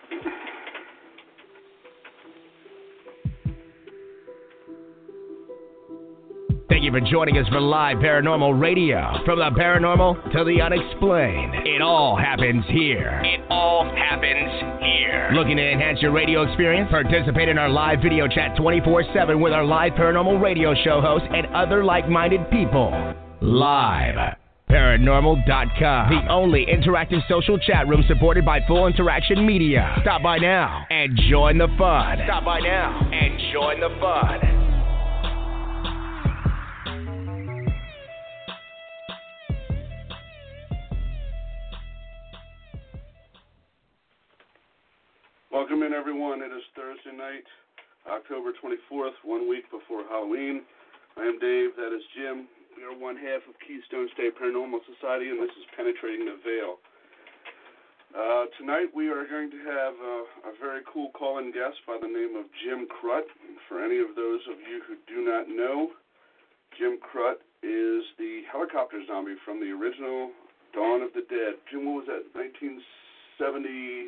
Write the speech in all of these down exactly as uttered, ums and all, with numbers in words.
Thank you for joining us for Live Paranormal Radio. From the paranormal to the unexplained, it all happens here. It all happens here. Looking to enhance your radio experience? Participate in our live video chat twenty-four seven with our Live Paranormal Radio show hosts and other like-minded people. Live Paranormal dot com, the only interactive social chat room supported by Full Interaction Media. Stop by now and join the fun. Stop by now and join the fun. Welcome in, everyone. It is Thursday night, October twenty-fourth, one week before Halloween. I am Dave. That is Jim. We are one half of Keystone State Paranormal Society, and this is Penetrating the Veil. Uh, tonight we are going to have a, a very cool call-in guest by the name of Jim Krut. For any of those of you who do not know, Jim Krut is the helicopter zombie from the original Dawn of the Dead. Jim, what was that, nineteen seventy...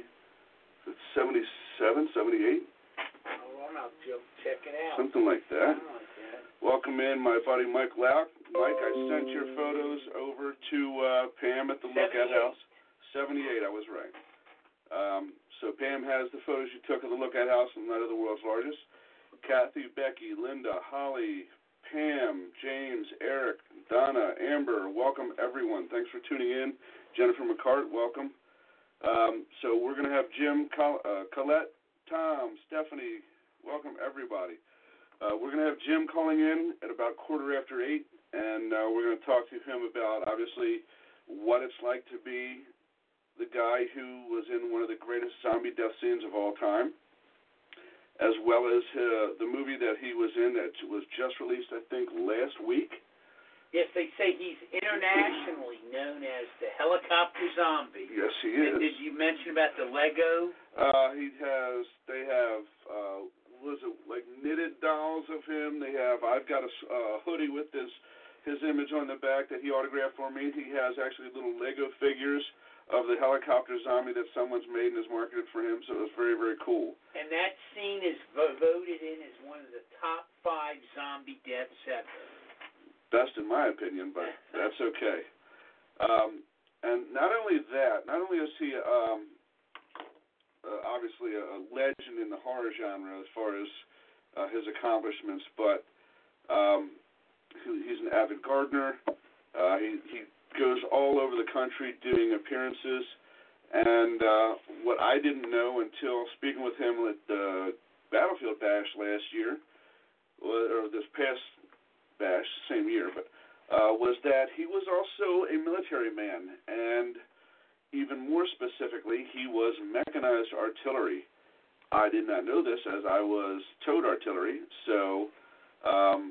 seventy-seven, seventy-eight? Oh, I'll check it out. Something like that. Like that. Welcome in my buddy Mike Lauk. Mike, I sent your photos over to uh, Pam at the Lookout House. seventy-eight, I was right. Um, so Pam has the photos you took of the Lookout House in light of the world's largest. Kathy, Becky, Linda, Holly, Pam, James, Eric, Donna, Amber, welcome everyone. Thanks for tuning in. Jennifer McCart, welcome. Um, so we're going to have Jim, Col- uh, Colette, Tom, Stephanie, welcome everybody. Uh, we're going to have Jim calling in at about quarter after eight, and uh, we're going to talk to him about, obviously, what it's like to be the guy who was in one of the greatest zombie death scenes of all time, as well as uh, the movie that he was in that was just released, I think, last week. Yes, they say he's internationally known as the helicopter zombie. Yes, he is. And did you mention about the Lego? Uh, he has, they have, uh, what is it, like knitted dolls of him. They have, I've got a uh, hoodie with his, his image on the back that he autographed for me. He has actually little Lego figures of the helicopter zombie that someone's made and has marketed for him, so it was very, very cool. And that scene is vo- voted in as one of the top five zombie deaths ever. Best in my opinion, but that's okay. Um, and not only that, not only is he um, uh, obviously a, a legend in the horror genre as far as uh, his accomplishments, but um, he, he's an avid gardener. Uh, he, he goes all over the country doing appearances. And uh, what I didn't know until speaking with him at the Battlefield Bash last year, or this past Bash, same year, but uh, was that he was also a military man, and even more specifically, he was mechanized artillery. I did not know this as I was towed artillery, so um,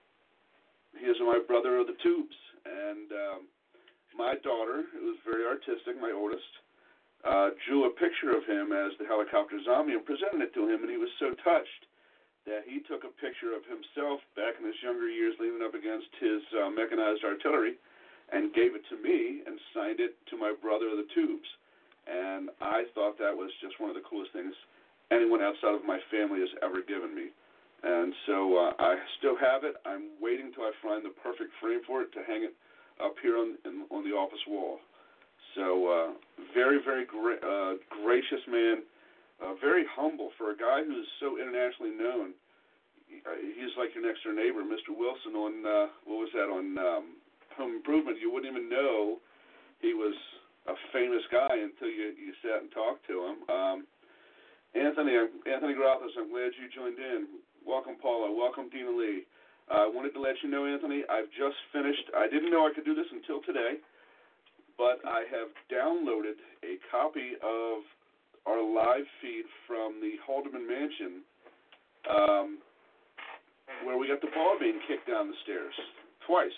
he is my brother of the tubes, and um, my daughter, who was very artistic, my oldest, uh, drew a picture of him as the helicopter zombie and presented it to him, and he was so touched that he took a picture of himself back in his younger years leaning up against his uh, mechanized artillery and gave it to me and signed it to my brother of the tubes. And I thought that was just one of the coolest things anyone outside of my family has ever given me. And so uh, I still have it. I'm waiting till I find the perfect frame for it to hang it up here on, in, on the office wall. So uh, very, very gra- uh, gracious man. Uh, very humble for a guy who's so internationally known. He's like your next door neighbor, Mister Wilson, on, uh, what was that, on um, Home Improvement. You wouldn't even know he was a famous guy until you, you sat and talked to him. Um, Anthony, Anthony Grothos, I'm glad you joined in. Welcome, Paula. Welcome, Dina Lee. I uh, wanted to let you know, Anthony, I've just finished. I didn't know I could do this until today, but I have downloaded a copy of our live feed from the Haldeman Mansion, um, where we got the ball being kicked down the stairs twice.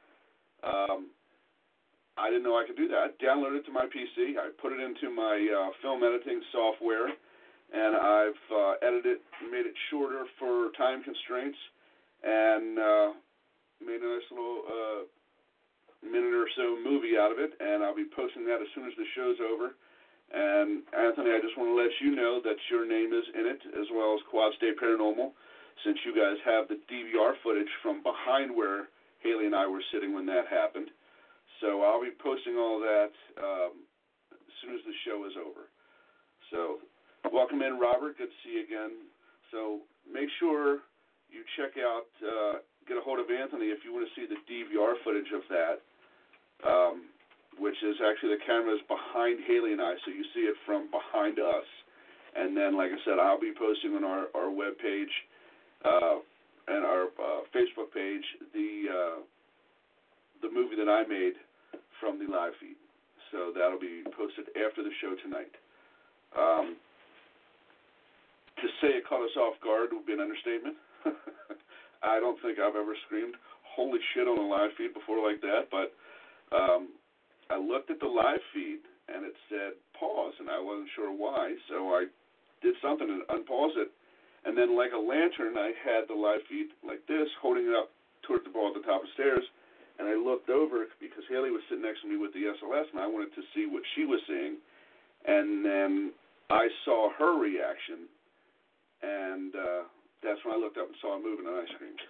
Um, I didn't know I could do that. I downloaded it to my P C. I put it into my uh, film editing software, and I've uh, edited it, made it shorter for time constraints, and uh, made a nice little uh, minute or so movie out of it, and I'll be posting that as soon as the show's over. And, Anthony, I just want to let you know that your name is in it, as well as Quad State Paranormal, since you guys have the D V R footage from behind where Haley and I were sitting when that happened. So I'll be posting all of that um, as soon as the show is over. So welcome in, Robert. Good to see you again. So make sure you check out, uh, get a hold of Anthony if you want to see the D V R footage of that, um, which is actually the cameras behind Haley and I, so you see it from behind us. And then, like I said, I'll be posting on our, our webpage uh, and our uh, Facebook page the uh, the movie that I made from the live feed. So that'll be posted after the show tonight. Um, to say it caught us off guard would be an understatement. I don't think I've ever screamed holy shit on a live feed before like that, but um, I looked at the live feed and it said pause, and I wasn't sure why, so I did something and unpause it, and then like a lantern, I had the live feed like this, holding it up towards the ball at the top of the stairs, and I looked over because Haley was sitting next to me with the S L S, and I wanted to see what she was seeing, and then I saw her reaction, and uh, that's when I looked up and saw her moving, and I screamed.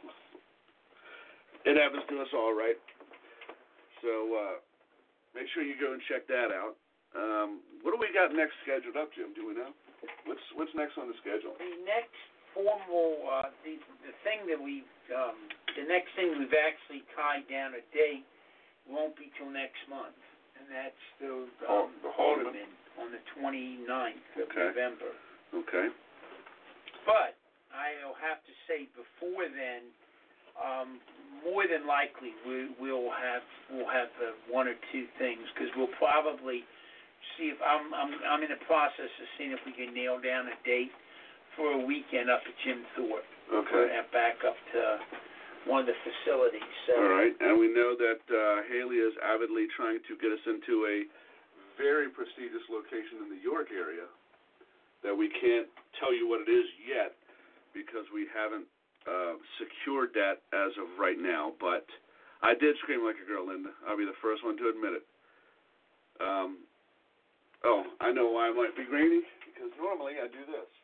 It happens to us all, right? So uh, make sure you go and check that out. Um, what do we got next scheduled up, Jim? Do we know? What's what's next on the schedule? The next formal, uh, the the thing that we've, um, the next thing we've actually tied down a date won't be till next month, and that's the um, the Haldeman on the twenty-ninth of okay. November. Okay. But I'll have to say before then, um, more than likely we, we'll have we'll have uh, one or two things, because we'll probably see if I'm I'm I'm in the process of seeing if we can nail down a date for a weekend up at Jim Thorpe. Okay. And back up to one of the facilities. So. All right, and we know that uh, Haley is avidly trying to get us into a very prestigious location in the York area that we can't tell you what it is yet because we haven't uh, secured that as of right now. But I did scream like a girl, Linda. I'll be the first one to admit it. Um, oh, I know why I might be grainy, because normally I do this.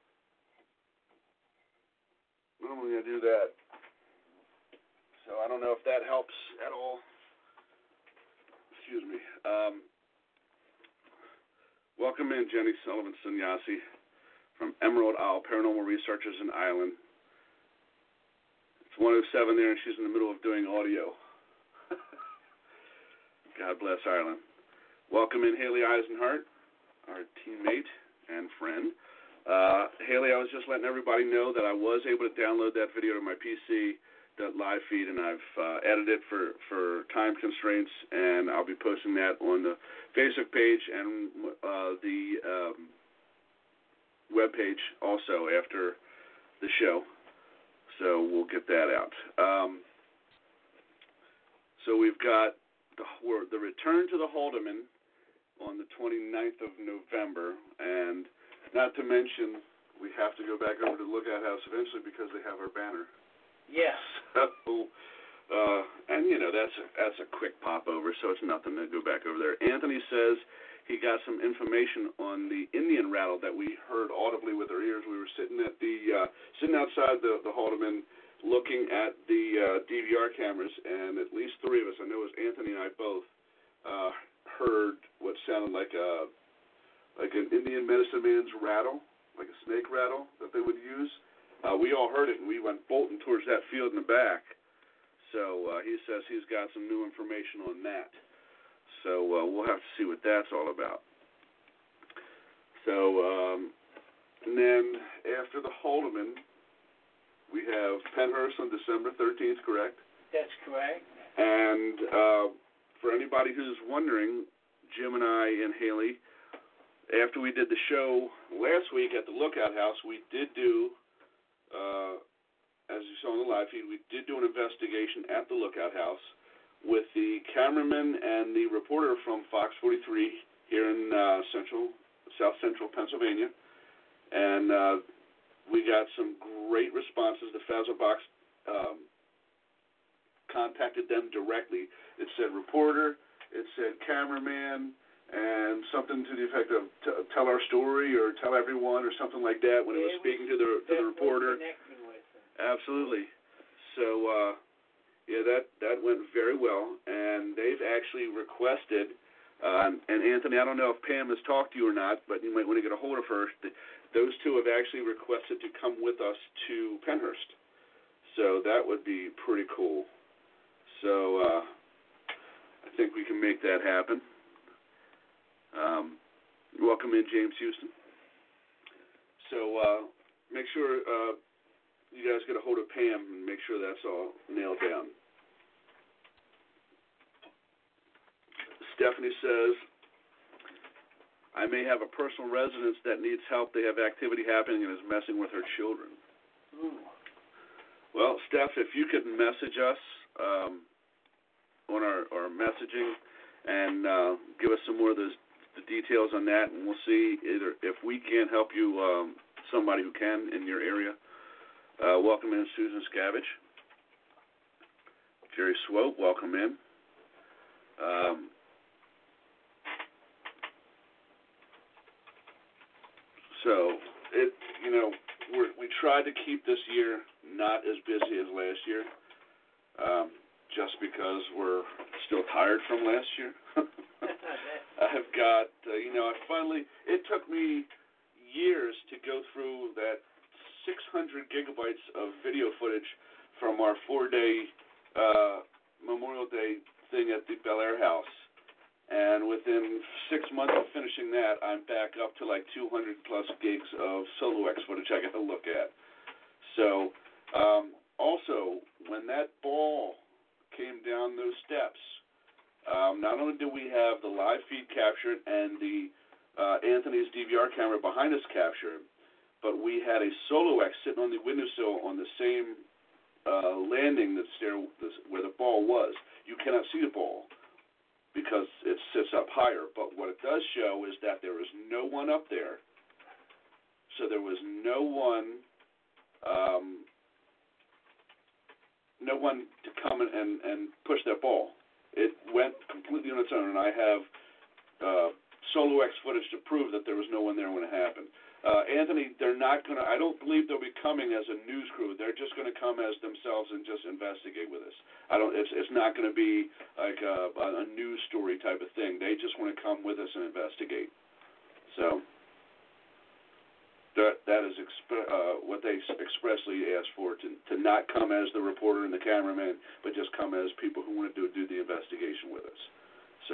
Normally I do that. So I don't know if that helps at all. Excuse me. Um, welcome in, Jenny Sullivan Sunyasi from Emerald Isle Paranormal Researchers in Ireland. It's one oh seven there, and she's in the middle of doing audio. God bless Ireland. Welcome in, Haley Eisenhart, our teammate and friend. Uh, Haley, I was just letting everybody know that I was able to download that video to my P C, that live feed, and I've uh, edited it for, for time constraints, and I'll be posting that on the Facebook page and uh, the um, web page also after the show. So we'll get that out. Um, so we've got the, the return to the Haldeman on the twenty-ninth of November, and not to mention, we have to go back over to the Lookout House eventually because they have our banner. Yes. So, uh, and, you know, that's a, that's a quick pop over, so it's nothing to go back over there. Anthony says he got some information on the Indian rattle that we heard audibly with our ears. We were sitting at the uh, sitting outside the, the Haldeman looking at the uh, D V R cameras, and at least three of us, I know it was Anthony and I both, uh, heard what sounded like a like an Indian medicine man's rattle, like a snake rattle that they would use. Uh, we all heard it, and we went bolting towards that field in the back. So uh, he says he's got some new information on that. So uh, we'll have to see what that's all about. So um, and then after the Haldeman, we have Pennhurst on December thirteenth, correct? That's correct. And uh, for anybody who's wondering, Jim and I and Haley, after we did the show last week at the Lookout House, we did do, uh, as you saw in the live feed, we did do an investigation at the Lookout House with the cameraman and the reporter from Fox forty-three here in uh, central, south central Pennsylvania. And uh, we got some great responses. The Fazzo Box um, contacted them directly. It said reporter, it said cameraman, and something to the effect of t- tell our story or tell everyone or something like that when yeah, it was speaking to the to the reporter. With Absolutely. So uh, yeah, that that went very well, and they've actually requested. Uh, and Anthony, I don't know if Pam has talked to you or not, but you might want to get a hold of her. Those two have actually requested to come with us to Pennhurst. So that would be pretty cool. So uh, I think we can make that happen. Um, welcome in, James Houston. So uh, make sure uh, you guys get a hold of Pam and make sure that's all nailed down. Stephanie says, I may have a personal residence that needs help. They have activity happening and is messing with her children. Ooh. Well, Steph, if you could message us um, on our, our messaging and uh, give us some more of those the details on that, and we'll see either if we can't help you, um, somebody who can in your area. Uh, welcome in, Susan Scavage. Jerry Swope, welcome in. Um, So, it you know, we're, we tried to keep this year not as busy as last year, um, just because we're still tired from last year. I've got, uh, you know, I finally, it took me years to go through that six hundred gigabytes of video footage from our four-day uh, Memorial Day thing at the Bel Air House. And within six months of finishing that, I'm back up to like two hundred plus gigs of Solo X footage I got to look at. So, um, also, when that ball came down those steps, um, not only did we have the live feed captured and the uh, Anthony's D V R camera behind us captured, but we had a Solo X sitting on the windowsill on the same uh, landing that's there where the ball was. You cannot see the ball because it sits up higher. But what it does show is that there was no one up there. So there was no one, um, no one to come and, and, and push that ball. It went completely on its own, and I have uh, Solo X footage to prove that there was no one there when it happened. Uh, Anthony, they're not going to, I don't believe they'll be coming as a news crew. They're just going to come as themselves and just investigate with us. I don't, it's, it's not going to be like a, a news story type of thing. They just want to come with us and investigate. So that, that is exp- uh, what they expressly asked for, to, to not come as the reporter and the cameraman, but just come as people who want to do, do the investigation with us. So,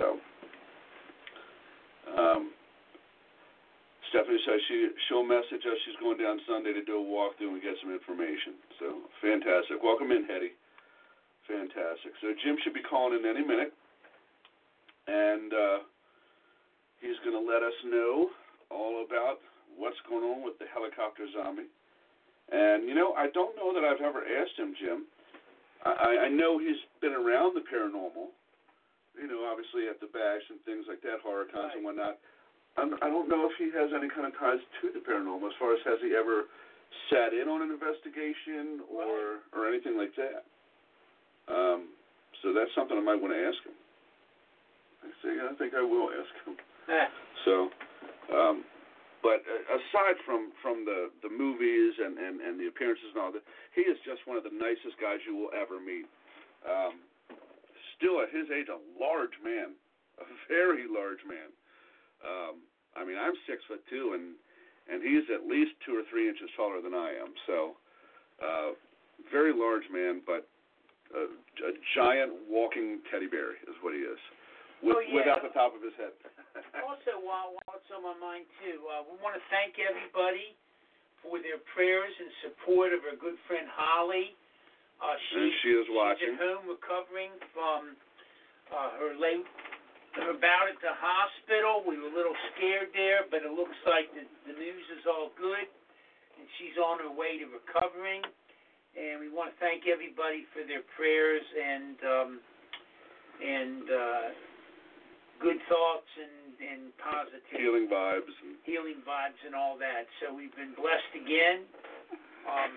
um, Stephanie says she, she'll message us. She's going down Sunday to do a walkthrough and get some information. So, fantastic. Welcome in, Hetty. Fantastic. So, Jim should be calling in any minute. And uh, he's going to let us know all about what's going on with the helicopter zombie. And, you know, I don't know that I've ever asked him, Jim. I, I know he's been around the paranormal, you know, obviously at the Bash and things like that, horror cons and whatnot. I don't know if he has any kind of ties to the paranormal, as far as has he ever sat in on an investigation or or anything like that. Um, so that's something I might want to ask him. I say, I think I will ask him. So, um, but aside from, from the, the movies and, and, and the appearances and all that, he is just one of the nicest guys you will ever meet. Um, still at his age, a large man, a very large man. Um, I mean, I'm six foot two, and and he's at least two or three inches taller than I am. So, uh, very large man, but a, a giant walking teddy bear is what he is, with, oh, yeah. without the top of his head. Also, while, while it's on my mind too, uh, we want to thank everybody for their prayers and support of our good friend Holly. Uh, she, and she is watching. She's at home recovering from uh, her late. About at the hospital. We were a little scared there, but it looks like the, the news is all good, and she's on her way to recovering. And we want to thank everybody for their prayers and um, and uh, good thoughts and, and positive healing vibes, and healing vibes, and all that. So we've been blessed again. Um,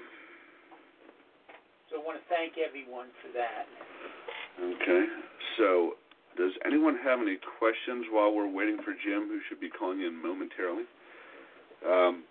so I want to thank everyone for that. Okay, so. does anyone have any questions while we're waiting for Jim, who should be calling in momentarily? Um,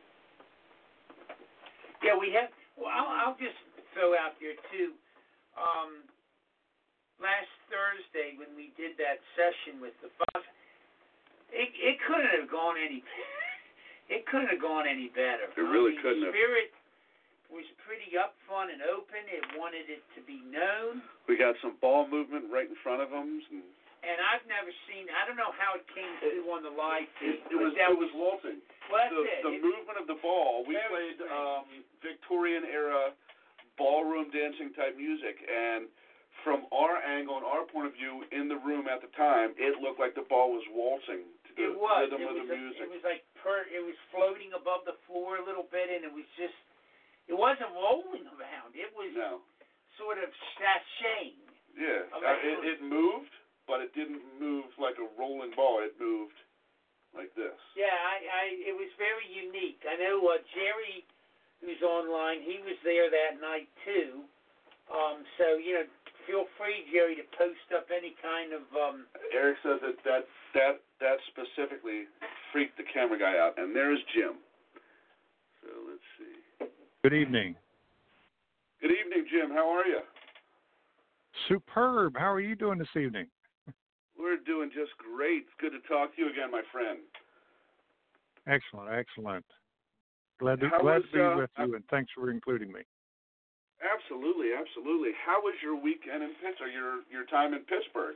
yeah, we have. Well, I'll, I'll just throw out there too. Um, last Thursday when we did that session with the boss, it it couldn't have gone any. It couldn't have gone any better. It really I mean, couldn't the have. Spirit was pretty upfront and open. It wanted it to be known. We got some ball movement right in front of them. And, and I've never seen. I don't know how it came through on the live feed. It, it was that it was waltzing. Well, that's the, it. The it, movement of the ball. We played um, Victorian era ballroom dancing type music, and from our angle and our point of view in the room at the time, it looked like the ball was waltzing to the it was. rhythm it of was the a, music. It was like per, it was floating above the floor a little bit, and it was just. It wasn't rolling around. It was no. sort of sashaying. Yeah, uh, it, it moved, but it didn't move like a rolling ball. It moved like this. Yeah, I, I it was very unique. I know uh, Jerry, who's online, he was there that night too. Um, so you know, feel free, Jerry, to post up any kind of. Um, Eric says that that that that specifically freaked the camera guy out, and there's Jim. So let's see. Good evening. Good evening, Jim. How are you? Superb. How are you doing this evening? We're doing just great. It's good to talk to you again, my friend. Excellent, excellent. Glad to, How glad was, to be uh, with you, and thanks for including me. Absolutely, absolutely. How was your weekend in Pittsburgh, your, your time in Pittsburgh?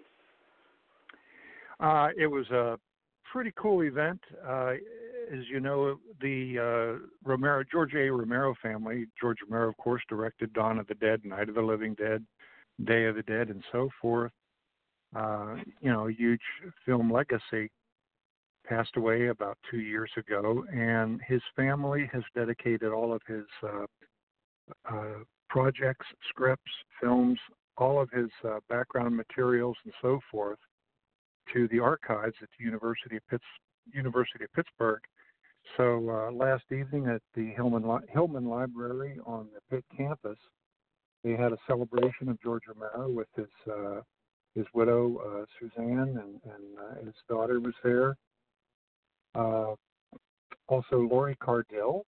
Uh, it was a pretty cool event. Uh, as you know, the uh, Romero, George A. Romero family, George Romero, of course, directed Dawn of the Dead, Night of the Living Dead, Day of the Dead, and so forth. Uh, you know, a huge film legacy. Passed away about two years ago, and his family has dedicated all of his uh, uh, projects, scripts, films, all of his uh, background materials, and so forth to the archives at the University of Pitts, University of Pittsburgh. So uh, last evening at the Hillman Li- Hillman Library on the Pitt campus, they had a celebration of George Romero with his uh, his widow uh, Suzanne, and, and uh, his daughter was there. Uh, also, Lori Cardill,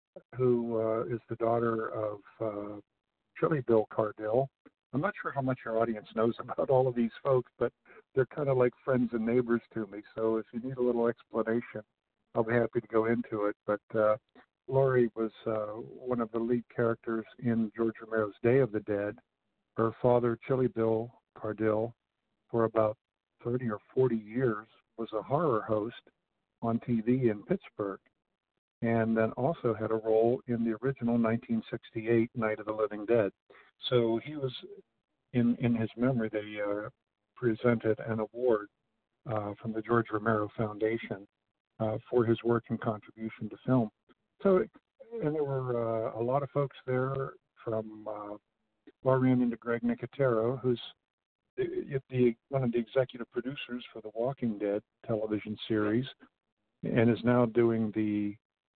who uh, is the daughter of uh, Chili Bill Cardill. I'm not sure how much your audience knows about all of these folks, but they're kind of like friends and neighbors to me. So if you need a little explanation, I'll be happy to go into it. But uh, Lori was uh, one of the lead characters in George Romero's Day of the Dead. Her father, Chili Bill Cardill, for about thirty or forty years, was a horror host on T V in Pittsburgh, and then also had a role in the original nineteen sixty-eight Night of the Living Dead. So he was, in, in his memory, they uh, presented an award uh, from the George Romero Foundation uh, for his work and contribution to film. So, and there were uh, a lot of folks there, from uh, well, ran into Greg Nicotero, who's the, the, one of the executive producers for the Walking Dead television series, and is now doing the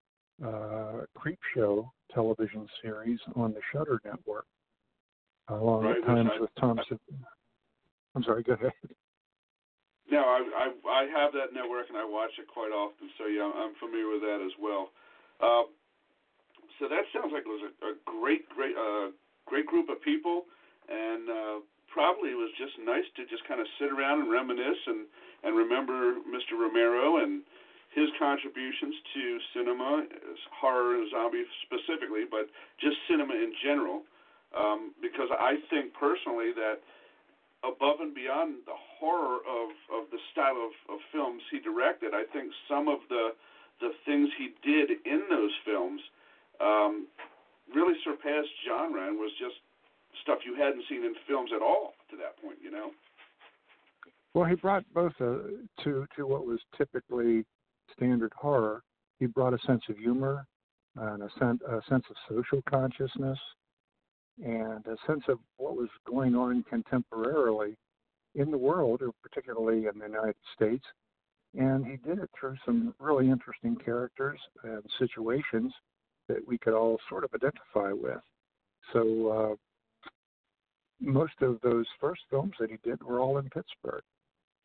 uh, Creep Show television series on the Shudder Network, along right, with times I, with Tom. I, I'm sorry, go ahead. No, I, I I have that network and I watch it quite often, so yeah, I'm familiar with that as well. Uh, so that sounds like it was a, a great, great, uh, great group of people, and uh, probably it was just nice to just kind of sit around and reminisce and, and remember Mister Romero and his contributions to cinema, horror and zombie specifically, but just cinema in general, um, because I think personally that above and beyond the horror of, of the style of, of films he directed, I think some of the the things he did in those films um, really surpassed genre and was just stuff you hadn't seen in films at all to that point, you know? Well, he brought both uh, to, to what was typically standard horror. He brought a sense of humor and a, sen- a sense of social consciousness and a sense of what was going on contemporarily in the world, or particularly in the United States. And he did it through some really interesting characters and situations that we could all sort of identify with. So uh, most of those first films that he did were all in Pittsburgh.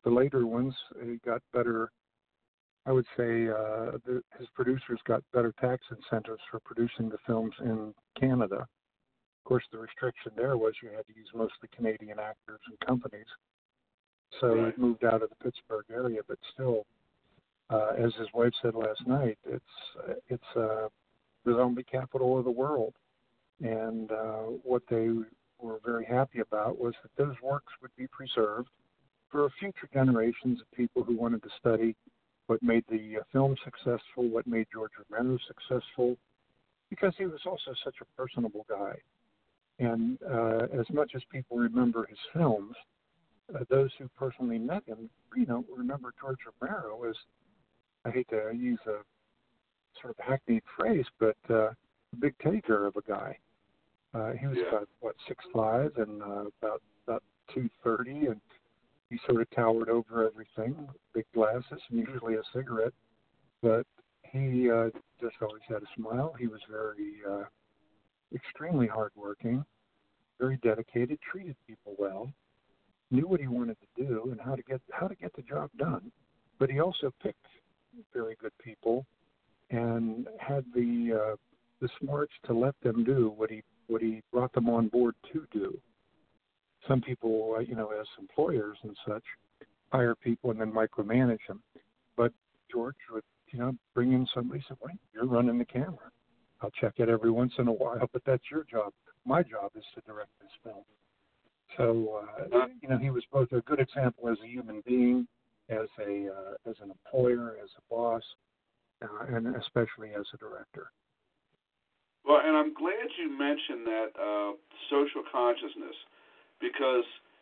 the later ones, he got better. I would say uh, the, his producers got better tax incentives for producing the films in Canada. Of course, the restriction there was you had to use mostly Canadian actors and companies. So Right. he moved out of the Pittsburgh area, but still, uh, as his wife said last night, it's it's uh, the zombie capital of the world. And uh, what they were very happy about was that those works would be preserved for future generations of people who wanted to study what made the uh, film successful, what made George Romero successful, because he was also such a personable guy. And uh, as much as people remember his films, uh, those who personally met him, you know, remember George Romero as, I hate to use a sort of hackneyed phrase, but uh, a big teddy bear of a guy. Uh, he was Yeah. about, what, six five and uh, about, about two thirty, and he sort of towered over everything, big glasses, and usually a cigarette. But he uh, just always had a smile. He was very, uh, extremely hardworking, very dedicated, treated people well, knew what he wanted to do and how to get how to get the job done. But he also picked very good people and had the uh, the smarts to let them do what he what he brought them on board to do. Some people, uh, you know, as employers and such, hire people and then micromanage them. But George would, you know, bring in somebody and say, "Wait, you're running the camera. I'll check it every once in a while, but that's your job. My job is to direct this film." So, uh, you know, he was both a good example as a human being, as a uh, as an employer, as a boss, uh, and especially as a director. Well, and I'm glad you mentioned that uh, social consciousness, because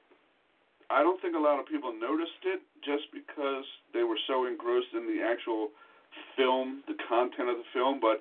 I don't think a lot of people noticed it just because they were so engrossed in the actual film, the content of the film. But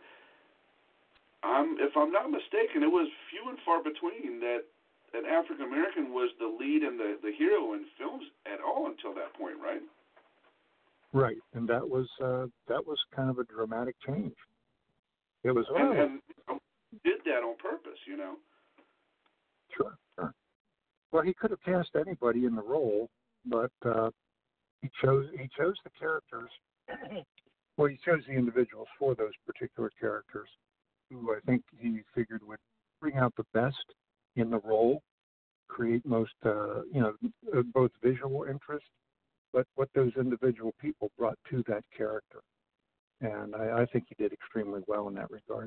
I'm, if I'm not mistaken, it was few and far between that an African American was the lead and the, the hero in films at all until that point, right? Right, and that was uh, that was kind of a dramatic change. It was oh, and, and you know, did that on purpose, you know. Sure, sure. Well, he could have cast anybody in the role, but uh, he chose he chose the characters. Well, he chose the individuals for those particular characters, who I think he figured would bring out the best in the role, create most, uh, you know, both visual interest, but what those individual people brought to that character. And I, I think he did extremely well in that regard.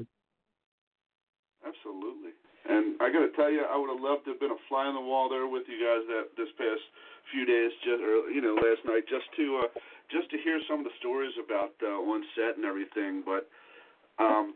Absolutely. And I got to tell you, I would have loved to have been a fly on the wall there with you guys that this past few days, just or you know, last night, just to uh, just to hear some of the stories about uh, on set and everything. But um,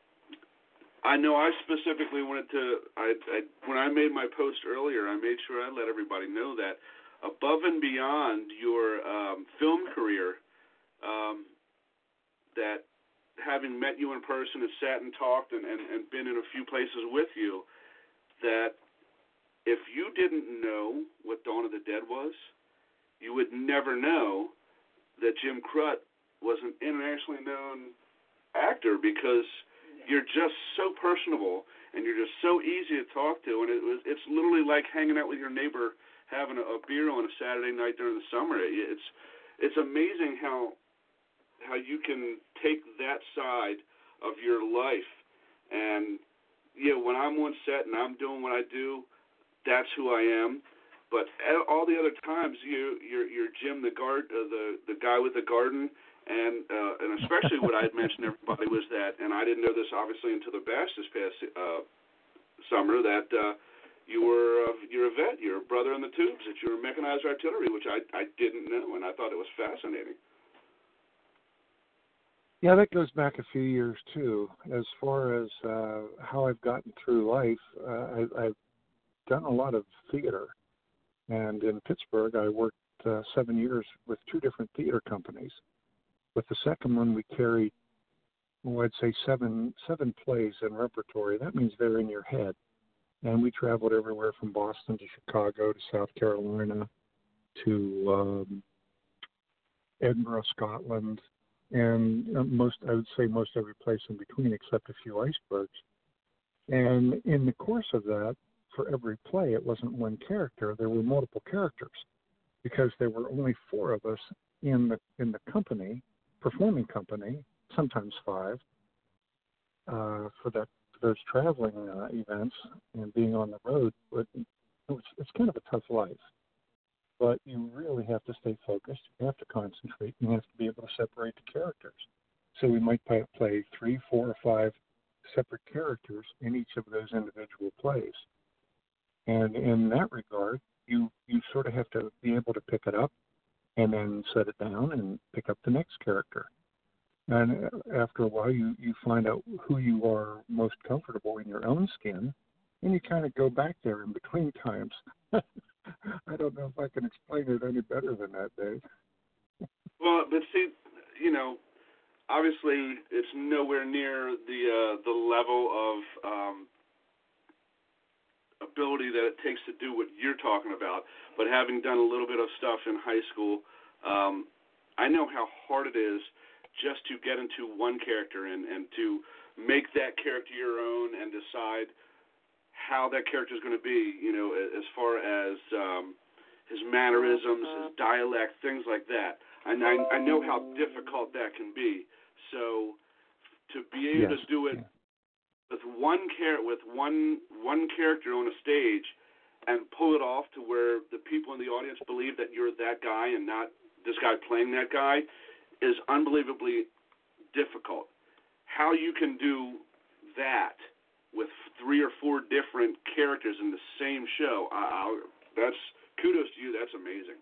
I know I specifically wanted to. I, I when I made my post earlier, I made sure I let everybody know that above and beyond your um, film career, um, that having met you in person and sat and talked and, and, and been in a few places with you, that if you didn't know what Dawn of the Dead was, you would never know that Jim Krut was an internationally known actor, because you're just so personable and you're just so easy to talk to, and it was it's literally like hanging out with your neighbor having a, a beer on a Saturday night during the summer. It's it's amazing how how you can take that side of your life, and you know, when I'm on set and I'm doing what I do, that's who I am. But all the other times, you you're you're Jim the guard, uh, the the guy with the garden, and uh, and especially what I had mentioned to everybody was that, and I didn't know this obviously until the bash this past uh, summer, that uh, you were uh, you're a vet, you're a brother in the tubes, that you were mechanized artillery, which I I didn't know, and I thought it was fascinating. Yeah, that goes back a few years, too. As far as uh, how I've gotten through life, uh, I, I've done a lot of theater. And in Pittsburgh, I worked uh, seven years with two different theater companies. With the second one, we carried, well, I'd say seven seven plays in repertory. That means they're in your head. And we traveled everywhere from Boston to Chicago to South Carolina to um, Edinburgh, Scotland, and most, I would say most every place in between except a few icebergs. And in the course of that, for every play, it wasn't one character. There were multiple characters. because there were only four of us in the in the company, performing company, sometimes five, uh, for that for those traveling uh, events and being on the road. But it was, it's kind of a tough life. But you really have to stay focused. You have to concentrate. You have to be able to separate the characters. So we might play, play three, four, or five separate characters in each of those individual plays. And in that regard, you, you sort of have to be able to pick it up and then set it down and pick up the next character. And after a while, you, you find out who you are most comfortable in your own skin, and you kind of go back there in between times. I don't know if I can explain it any better than that, Dave. Well, but see, you know, obviously it's nowhere near the uh, the level of um, ability that it takes to do what you're talking about. But having done a little bit of stuff in high school, um, I know how hard it is just to get into one character and, and to make that character your own and decide how that character is going to be, you know, as far as um, his mannerisms, his dialect, things like that. And I, I know how difficult that can be. So to be able yes. to do it yeah. with one char- with one one character on a stage and pull it off to where the people in the audience believe that you're that guy and not this guy playing that guy is unbelievably difficult. How you can do that with three or four different characters in the same show, uh, that's kudos to you. That's amazing.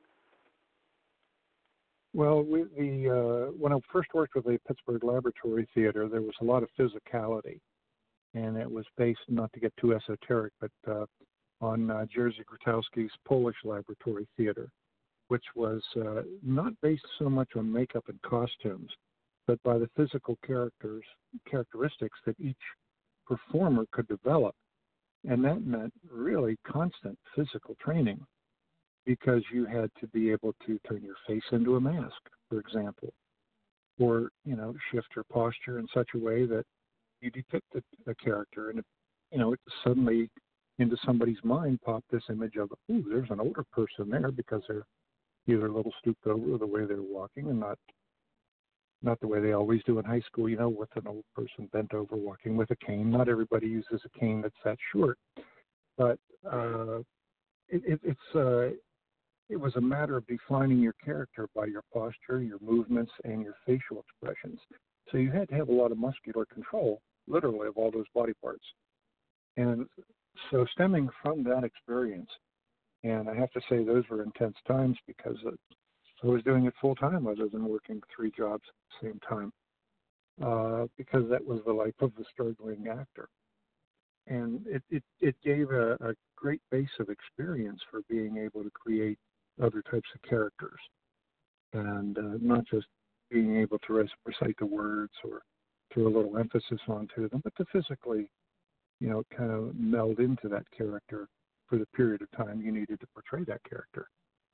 Well, we, the uh, when I first worked with the Pittsburgh Laboratory Theater, there was a lot of physicality, and it was based, not to get too esoteric, but uh, on uh, Jerzy Grotowski's Polish Laboratory Theater, which was uh, not based so much on makeup and costumes, but by the physical characters characteristics that each performer could develop. And that meant really constant physical training, because you had to be able to turn your face into a mask, for example, or, you know, shift your posture in such a way that you depict a, a character, and, you know, it suddenly into somebody's mind popped this image of, ooh, there's an older person there, because they're either a little stooped over the way they're walking and not not the way they always do in high school, you know, with an old person bent over walking with a cane. Not everybody uses a cane that's that short. But uh, it, it, it's uh, it was a matter of defining your character by your posture, your movements, and your facial expressions. So you had to have a lot of muscular control, literally, of all those body parts. And so stemming from that experience, and I have to say those were intense times, because I was doing it full time rather than working three jobs at the same time, uh, because that was the life of the struggling actor. And it, it, it gave a, a great base of experience for being able to create other types of characters, and uh, not just being able to res- recite the words or throw a little emphasis onto them, but to physically, you know, kind of meld into that character for the period of time you needed to portray that character.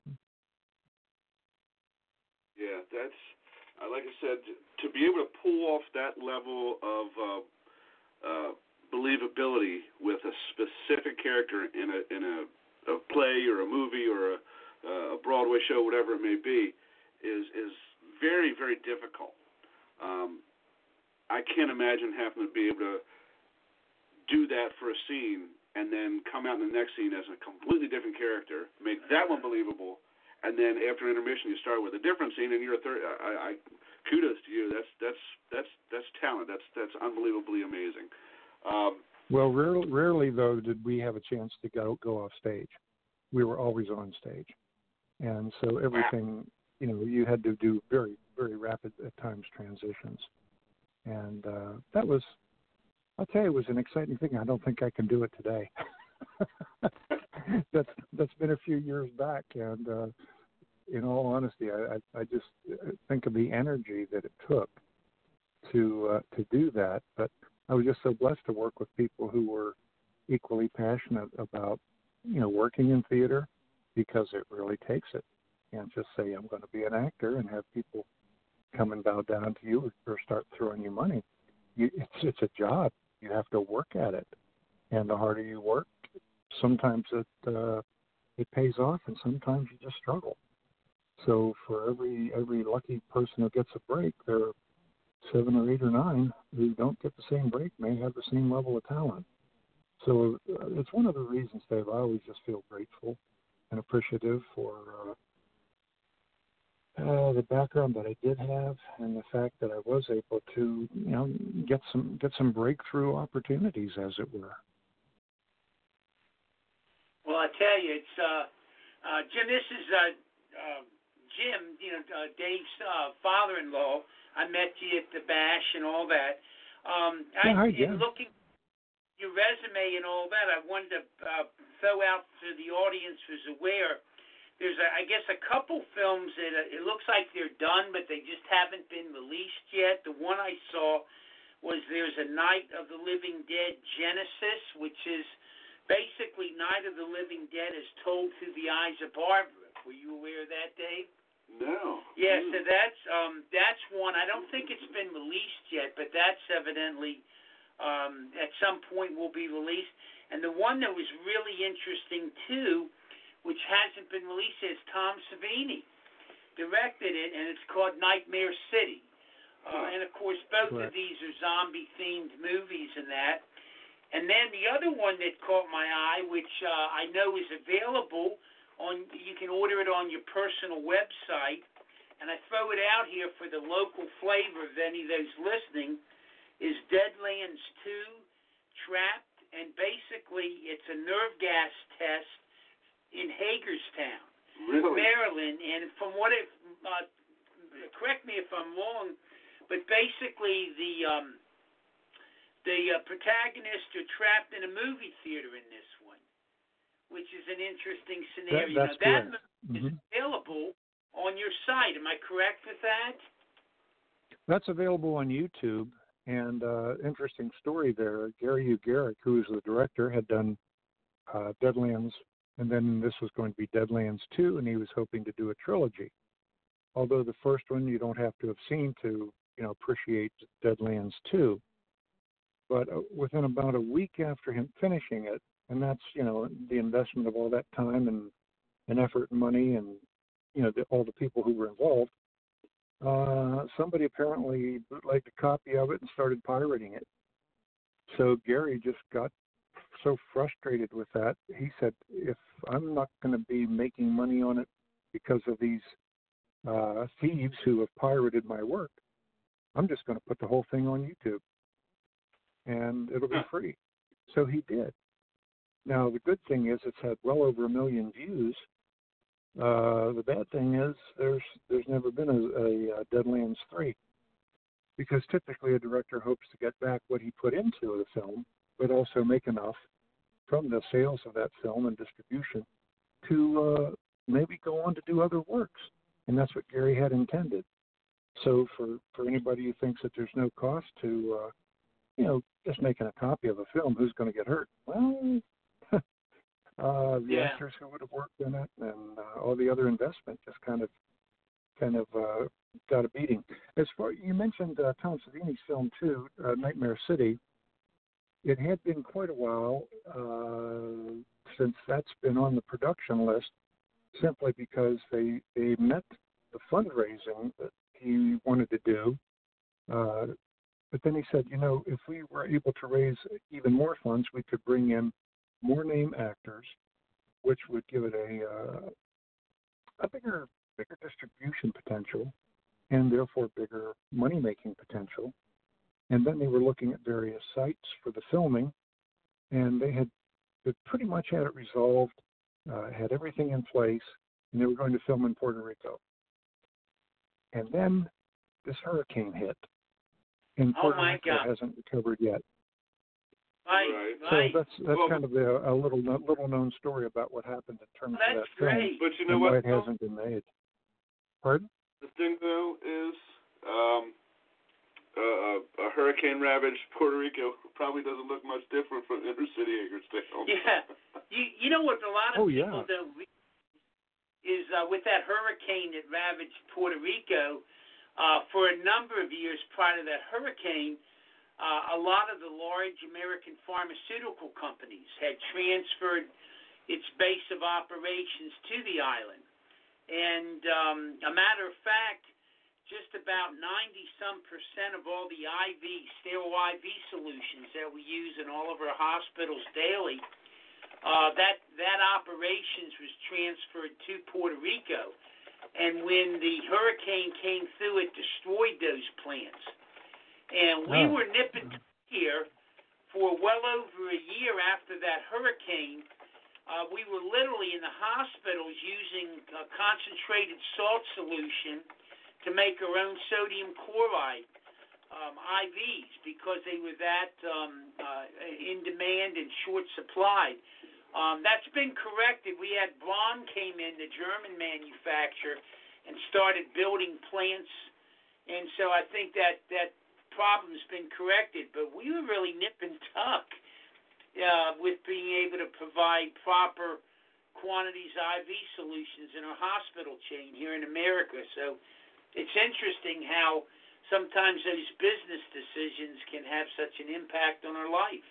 Yeah, that's, uh, like I said, to be able to pull off that level of uh, uh, believability with a specific character in a in a, a play or a movie or a, a Broadway show, whatever it may be, is is very, very difficult. Um, I can't imagine having to be able to do that for a scene and then come out in the next scene as a completely different character, make that one believable, and then after intermission you start with a different scene and you're a third. I, I kudos to you. That's that's that's that's talent. That's that's unbelievably amazing. Um, well, rarely, rarely though did we have a chance to go go off stage. We were always on stage, and so everything, you know, you had to do very very rapid at times transitions, and uh, that was, I'll tell you, it was an exciting thing. I don't think I can do it today. that's that's been a few years back, and uh, in all honesty, I, I, I just think of the energy that it took to uh, to do that. But I was just so blessed to work with people who were equally passionate about, you know, working in theater, because it really takes it. You can't just say, I'm going to be an actor, and have people come and bow down to you or start throwing you money. You, it's it's a job. You have to work at it, and the harder you work, sometimes it uh, it pays off, and sometimes you just struggle. So for every every lucky person who gets a break, there are seven or eight or nine who don't get the same break may have the same level of talent. So uh, it's one of the reasons, Dave, I always just feel grateful and appreciative for uh, uh, the background that I did have and the fact that I was able to, you know, get some get some breakthrough opportunities, as it were. Well, I tell you, it's uh, uh, Jim. This is uh, uh, Jim. You know, uh, Dave's uh, father-in-law. I met you at the Bash and all that. Um, Yeah, I, hi, Jim. in looking at your resume and all that, I wanted to uh, throw out so the audience was aware. There's, a, I guess, a couple films that uh, it looks like they're done, but they just haven't been released yet. The one I saw was there's a Night of the Living Dead Genesis, which is basically Night of the Living Dead is told through the eyes of Barbara. Were you aware of that, Dave? No. Yeah, Mm. so that's um, that's one. I don't think it's been released yet, but that's evidently um, at some point will be released. And the one that was really interesting too, which hasn't been released, is Tom Savini directed it, and it's called Nightmare City. Uh, and of course, both Correct. of these are zombie-themed movies and that. And then the other one that caught my eye, which uh, I know is available on, you can order it on your personal website, and I throw it out here for the local flavor of any of those listening, is Deadlands two, Trapped, and basically it's a nerve gas test in Hagerstown, Really? Maryland, and from what it, uh, correct me if I'm wrong, but basically the um, the uh, protagonists are trapped in a movie theater in this one, which is an interesting scenario. That, that's now, that correct. movie Mm-hmm. is available on your site. Am I correct with that? That's available on YouTube. And uh, interesting story there. Gary Ugaric, who is the director, had done uh, Deadlands, and then this was going to be Deadlands two, and he was hoping to do a trilogy. Although the first one you don't have to have seen to, you know, appreciate Deadlands two. But uh, within about a week after him finishing it, and that's, you know, the investment of all that time and, and effort and money and, you know, the, all the people who were involved, uh, somebody apparently bootlegged a copy of it and started pirating it. So Gary just got so frustrated with that. He said, if I'm not going to be making money on it because of these uh, thieves who have pirated my work, I'm just going to put the whole thing on YouTube, and it'll be free. So he did. Now, the good thing is it's had well over a million views. Uh, the bad thing is there's there's never been a, a, a Deadlands three, because typically a director hopes to get back what he put into the film, but also make enough from the sales of that film and distribution to uh, maybe go on to do other works. And that's what Gary had intended. So for, for anybody who thinks that there's no cost to, uh, you know, just making a copy of a film, who's going to get hurt? Well, uh, the Yeah. actors who would have worked in it and uh, all the other investment just kind of kind of uh, got a beating. As far you mentioned uh, Tom Savini's film too, uh, Nightmare City. It had been quite a while uh, since that's been on the production list, simply because they they met the fundraising that he wanted to do. Uh, but then he said, you know, if we were able to raise even more funds, we could bring in more name actors, which would give it a uh, a bigger bigger distribution potential, and therefore bigger money making potential. And then they were looking at various sites for the filming, and they had they pretty much had it resolved, uh, had everything in place, and they were going to film in Puerto Rico. And then this hurricane hit, and Oh, Puerto my Rico God. hasn't recovered yet. Right, Right. right. So that's that's Well, kind of a, a little little known story about what happened in terms That's of that film great. But you know and what? why it though? hasn't been made. Pardon? The thing, though, is um, uh, a hurricane-ravaged Puerto Rico probably doesn't look much different from inner city Hagerstown. Yeah. You you know what a lot of Oh, people yeah. don't realize is uh, with that hurricane that ravaged Puerto Rico, uh, for a number of years prior to that hurricane, uh, a lot of the large American pharmaceutical companies had transferred its base of operations to the island. And um, a matter of fact, just about ninety-some percent of all the I V, sterile I V solutions that we use in all of our hospitals daily, uh, that, that operations was transferred to Puerto Rico. And when the hurricane came through, it destroyed those plants. And we oh. were nipping here for well over a year after that hurricane. Uh, we were literally in the hospitals using a concentrated salt solution to make our own sodium chloride um, I Vs because they were that um, uh, in demand and short supplied. Um, that's been corrected. We had Braun came in, the German manufacturer, and started building plants. And so I think that that problem's been corrected. But we were really nip and tuck uh, with being able to provide proper quantities I V solutions in our hospital chain here in America. So it's interesting how sometimes those business decisions can have such an impact on our life.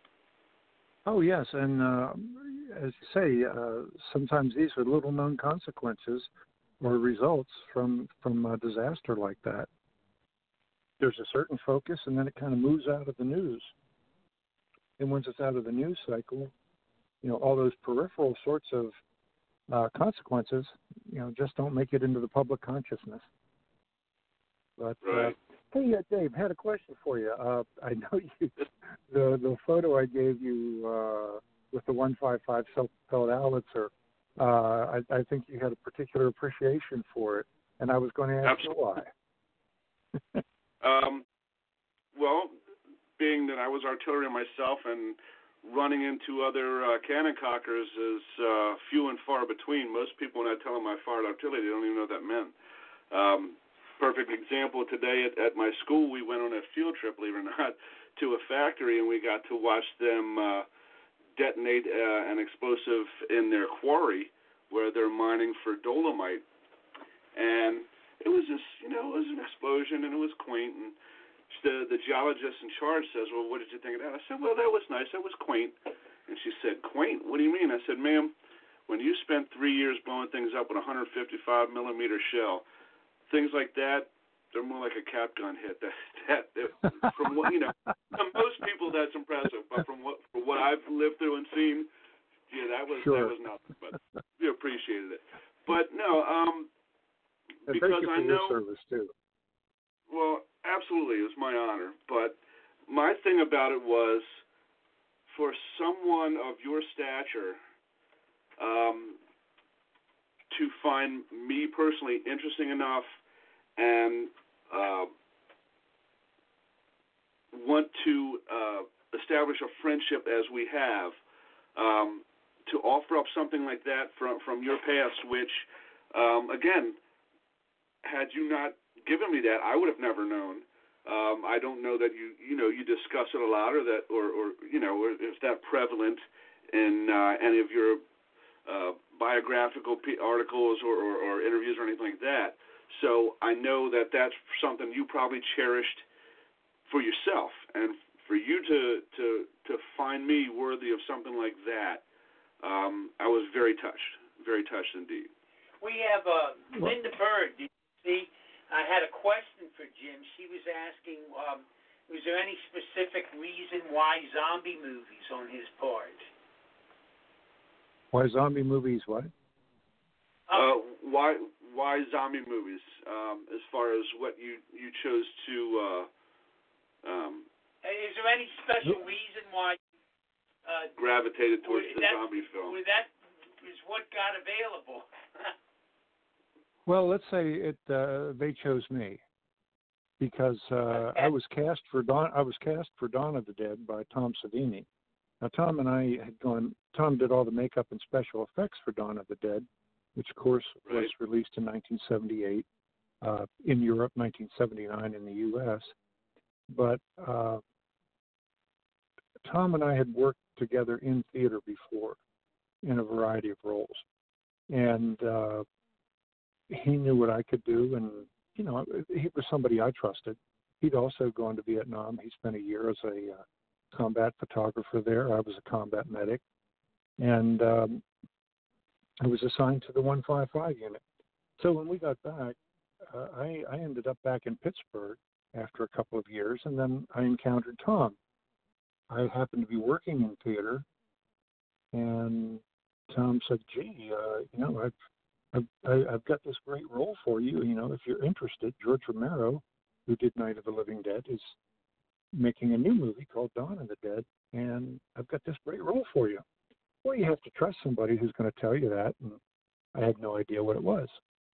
Oh, yes, and uh, as you say, uh, sometimes these are little-known consequences or results from, from a disaster like that. There's a certain focus, and then it kind of moves out of the news. And once it's out of the news cycle, you know, all those peripheral sorts of uh, consequences, you know, just don't make it into the public consciousnness. But right. uh, hey, uh, Dave, had a question for you. Uh, I know you the the photo I gave you uh, with the one fifty-five self-propelled Howitzer. Uh, I, I think you had a particular appreciation for it, and I was going to ask Absolutely. you why. um, well, being that I was artillery myself and running into other uh, cannon cockers is uh, few and far between. Most people, when I tell them I fired artillery, they don't even know what that meant. Um, perfect example today at, at my school, we went on a field trip, believe it or not, to a factory, and we got to watch them uh, detonate uh, an explosive in their quarry where they're mining for dolomite. And it was just, you know, it was an explosion, and it was quaint. And the, the geologist in charge says, well, what did you think of that? I said, well, that was nice. That was quaint. And she said, quaint? What do you mean? I said, ma'am, when you spent three years blowing things up with a one fifty-five millimeter shell, things like that, they're more like a cap gun hit. That, that, that from what you know, to most people that's impressive, but from what from what I've lived through and seen, yeah, that was Sure. that was nothing. But we appreciated it. But no, um, and because thank you I for know. your service too. Well, absolutely, it was my honor. But my thing about it was, for someone of your stature, um, to find me personally interesting enough and uh, want to uh, establish a friendship as we have, um, to offer up something like that from, from your past, which, um, again, had you not given me that, I would have never known. Um, I don't know that you, you know, you discuss it a lot, or that, or, or you know, or is that prevalent in uh, any of your uh, biographical p- articles or, or, or interviews or anything like that. So I know that that's something you probably cherished for yourself, and for you to to, to find me worthy of something like that, um, I was very touched, very touched indeed. We have uh, Linda Bird. Did you see? I had a question for Jim. She was asking, um, was there any specific reason why zombie movies on his part? Why zombie movies? What? Uh, why why zombie movies? Um, as far as what you, you chose to. Uh, um, Is there any special reason why? Uh, gravitated towards the that, zombie film. That is what got available. Well, let's say it. Uh, they chose me because uh, okay. I was cast for Dawn. I was cast for Dawn of the Dead by Tom Savini. Now, Tom and I had gone. Tom did all the makeup and special effects for Dawn of the Dead, which, of course, right. was released in nineteen seventy-eight uh, in Europe, nineteen seventy-nine in the U S. But uh, Tom and I had worked together in theater before in a variety of roles, and uh, he knew what I could do, and you know, he was somebody I trusted. He'd also gone to Vietnam. He spent a year as a uh, combat photographer there. I was a combat medic, and um, I was assigned to the one fifty-five unit. So when we got back, uh, I, I ended up back in Pittsburgh after a couple of years, and then I encountered Tom. I happened to be working in theater, and Tom said, "Gee, uh, you know, I've, I've I've got this great role for you. You know, if you're interested." George Romero, who did Night of the Living Dead, is making a new movie called Dawn of the Dead, and I've got this great role for you. Well, you have to trust somebody who's going to tell you that, and I had no idea what it was.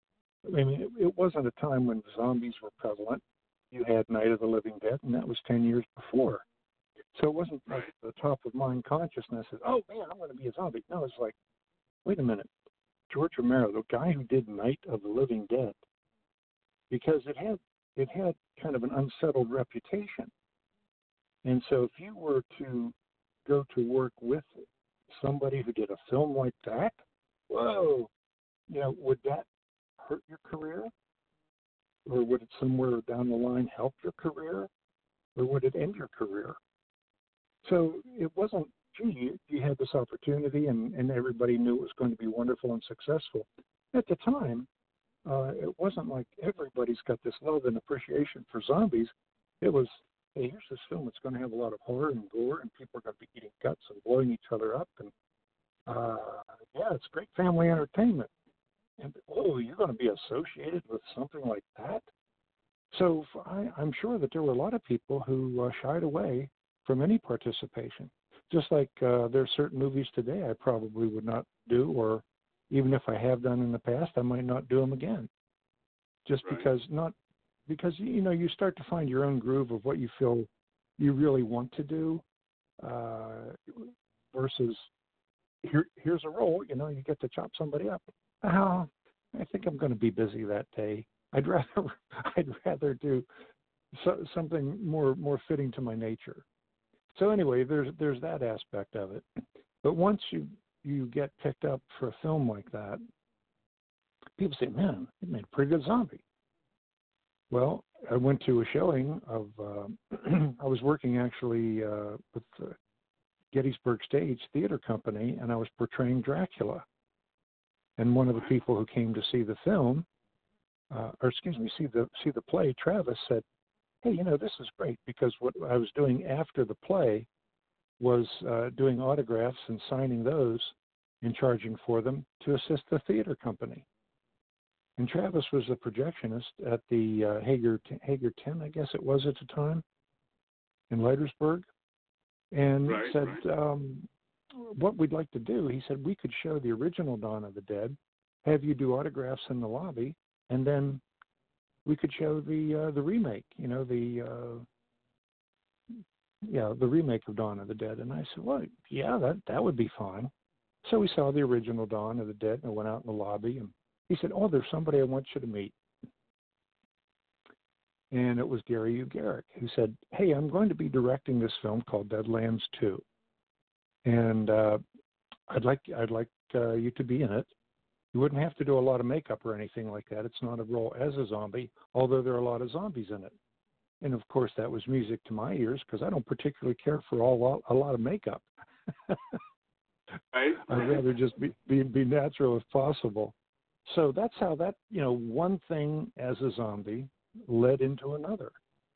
I mean, it, it wasn't a time when zombies were prevalent. You had Night of the Living Dead, and that was ten years before. So it wasn't like the top of mind consciousness is, oh, man, I'm going to be a zombie. No, it's like, wait a minute. George Romero, the guy who did Night of the Living Dead, because it had it had kind of an unsettled reputation. And so if you were to go to work with somebody who did a film like that, whoa, you know, would that hurt your career? Or would it somewhere down the line help your career? Or would it end your career? So it wasn't, gee, you, you had this opportunity and, and everybody knew it was going to be wonderful and successful. At the time, uh, it wasn't like everybody's got this love and appreciation for zombies. It was, hey, here's this film that's going to have a lot of horror and gore, and people are going to be eating guts and blowing each other up. And, uh, yeah, it's great family entertainment. And, oh, you're going to be associated with something like that? So I, I'm sure that there were a lot of people who uh, shied away from any participation. Just like uh, there are certain movies today I probably would not do, or even if I have done in the past, I might not do them again. Just right. because not because you know you start to find your own groove of what you feel you really want to do, uh, versus here here's a role. You know, you get to chop somebody up. Oh, I think I'm going to be busy that day. I'd rather I'd rather do so, something more more fitting to my nature. So anyway, there's there's that aspect of it. But once you you get picked up for a film like that, people say, "Man, it made a pretty good zombie." Well, I went to a showing of. Uh, I was working actually uh, with the Gettysburg Stage Theater Company, and I was portraying Dracula. And one of the people who came to see the film, uh, or excuse me, see the see the play, Travis said, "Hey, you know, this is great," because what I was doing after the play was uh, doing autographs and signing those and charging for them to assist the theater company. And Travis was the projectionist at the uh, Hager Hager ten, I guess it was at the time, in Leitersburg, and right, said, right. Um, what we'd like to do, he said, we could show the original Dawn of the Dead, have you do autographs in the lobby, and then we could show the uh, the remake, you know, the uh, yeah, the remake of Dawn of the Dead. And I said, well, yeah, that that would be fine. So we saw the original Dawn of the Dead, and I went out in the lobby, and he said, oh, there's somebody I want you to meet. And it was Gary U. Garrick, who said, hey, I'm going to be directing this film called Deadlands two. And uh, I'd like I'd like uh, you to be in it. You wouldn't have to do a lot of makeup or anything like that. It's not a role as a zombie, although there are a lot of zombies in it. And, of course, that was music to my ears because I don't particularly care for all a lot of makeup. Right. I'd rather just be, be be natural if possible. So that's how that, you know, one thing as a zombie led into another.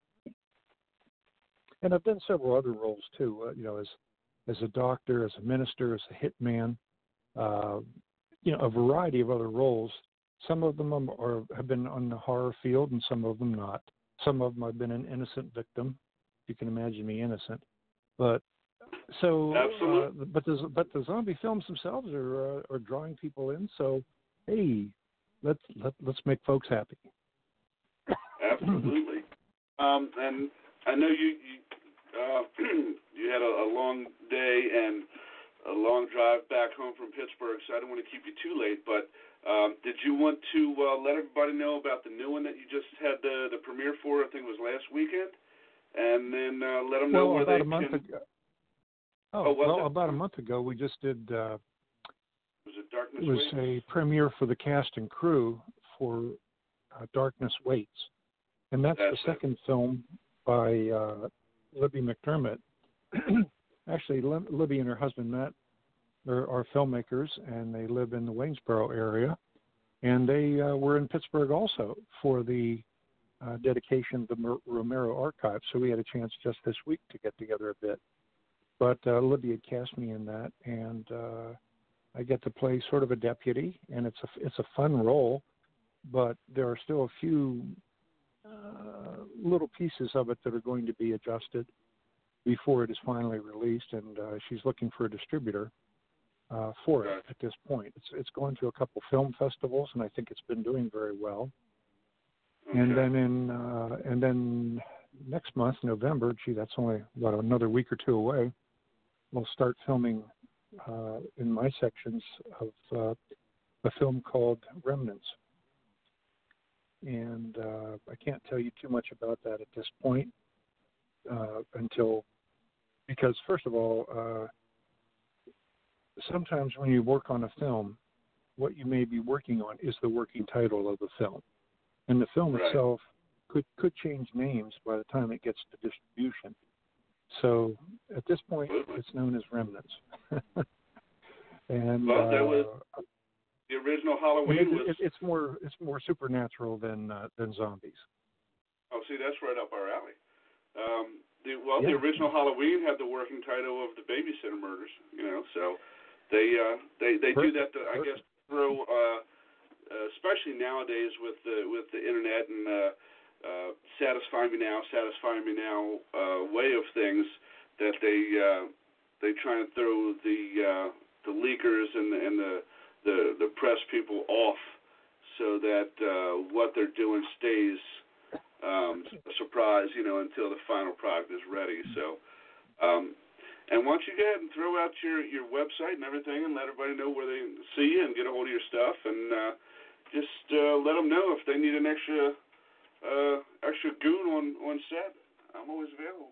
And I've done several other roles, too, uh, you know, as as a doctor, as a minister, as a hitman, uh, you know, a variety of other roles. Some of them are, have been on the horror field and some of them not. Some of them I've been an innocent victim. You can imagine me innocent. But so, uh, but the but the zombie films themselves are uh, are drawing people in. So, hey, let's let, let's make folks happy. Absolutely. um, and I know you you, uh, you had a, a long day and a long drive back home from Pittsburgh, so I don't want to keep you too late. But um, did you want to uh, let everybody know about the new one that you just had the the premiere for? I think it was last weekend, and then uh, let them know well, where about they a month can. Ago. Oh, oh well, it? about a month ago, we just did. Uh, was it Darkness It was Waits? a premiere for the cast and crew for uh, Darkness Waits, and that's, that's the second it. film by uh, Libby McDermott. Actually, Libby and her husband Matt are, are filmmakers, and they live in the Waynesboro area. and they uh, were in Pittsburgh also for the uh, dedication of the Mer- Romero Archive. So we had a chance just this week to get together a bit. But uh, Libby had cast me in that, and uh, I get to play sort of a deputy, and it's a it's a fun role. But there are still a few uh, little pieces of it that are going to be adjusted before it is finally released, and uh, she's looking for a distributor uh, for it at this point. It's it's going to a couple film festivals, and I think it's been doing very well. Okay. And then in uh, and then next month, November, gee, that's only about another week or two away. We'll start filming uh, in my sections of uh, a film called Remnants. And uh, I can't tell you too much about that at this point uh, until, because first of all, uh, sometimes when you work on a film, what you may be working on is the working title of the film. And the film right. itself could, could change names by the time it gets to distribution. So at this point, it's known as Remnants. and well, that uh, was the original Halloween. It, was... it, it's more it's more supernatural than uh, than zombies. Oh, see, that's right up our alley. Um, the, well, yeah. the original Halloween had the working title of the Babysitter Murders. You know, so they uh, they they Perfect. do that. To, I Perfect. guess through, uh, uh, especially nowadays with the with the internet and. Uh, Uh, satisfy me now, satisfy me now uh, way of things that they uh, they try and throw the uh, the leakers and the, and the, the the press people off so that uh, what they're doing stays um, a surprise, you know, until the final product is ready. So, um, and why don't you go ahead and throw out your, your website and everything and let everybody know where they can see you and get a hold of your stuff and uh, just uh, let them know if they need an extra. Uh, extra goon on, on set. I'm always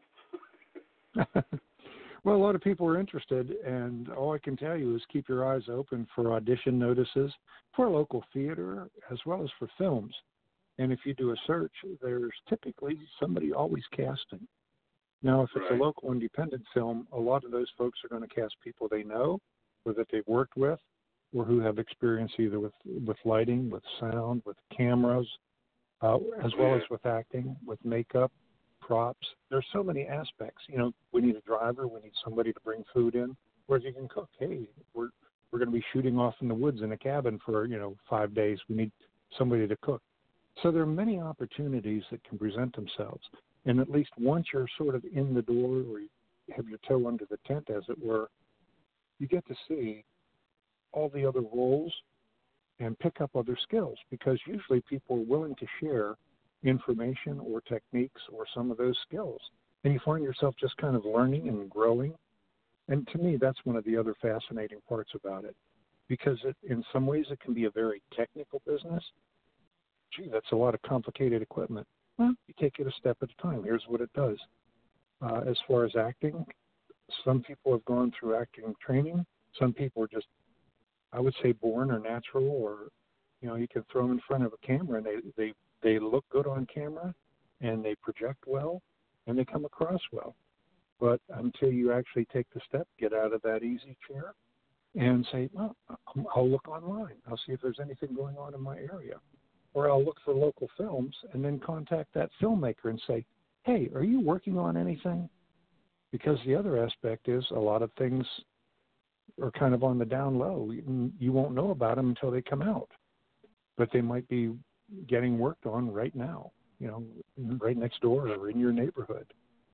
available. Well, a lot of people are interested, and all I can tell you is keep your eyes open for audition notices for local theater as well as for films. And if you do a search, there's typically somebody always casting. Now, if it's right. a local independent film, a lot of those folks are going to cast people they know or that they've worked with or who have experience either with, with lighting, with sound, with cameras, Uh, as well as with acting, with makeup, props. There's so many aspects. You know, we need a driver. We need somebody to bring food in. Whereas you can cook. Hey, we're we're going to be shooting off in the woods in a cabin for, you know, five days. We need somebody to cook. So there are many opportunities that can present themselves. And at least once you're sort of in the door or you have your toe under the tent, as it were, you get to see all the other roles and pick up other skills, because usually people are willing to share information or techniques or some of those skills. And you find yourself just kind of learning and growing. And to me, that's one of the other fascinating parts about it, because it, in some ways it can be a very technical business. Gee, that's a lot of complicated equipment. Well, you take it a step at a time. Here's what it does. Uh, as far as acting, some people have gone through acting training. Some people are just, I would say, born or natural, or, you know, you can throw them in front of a camera and they, they, they look good on camera and they project well and they come across well. But until you actually take the step, get out of that easy chair and say, well, I'll look online. I'll see if there's anything going on in my area. Or I'll look for local films and then contact that filmmaker and say, hey, are you working on anything? Because the other aspect is a lot of things are kind of on the down low. You won't know about them until they come out, but they might be getting worked on right now, you know, right next door or in your neighborhood.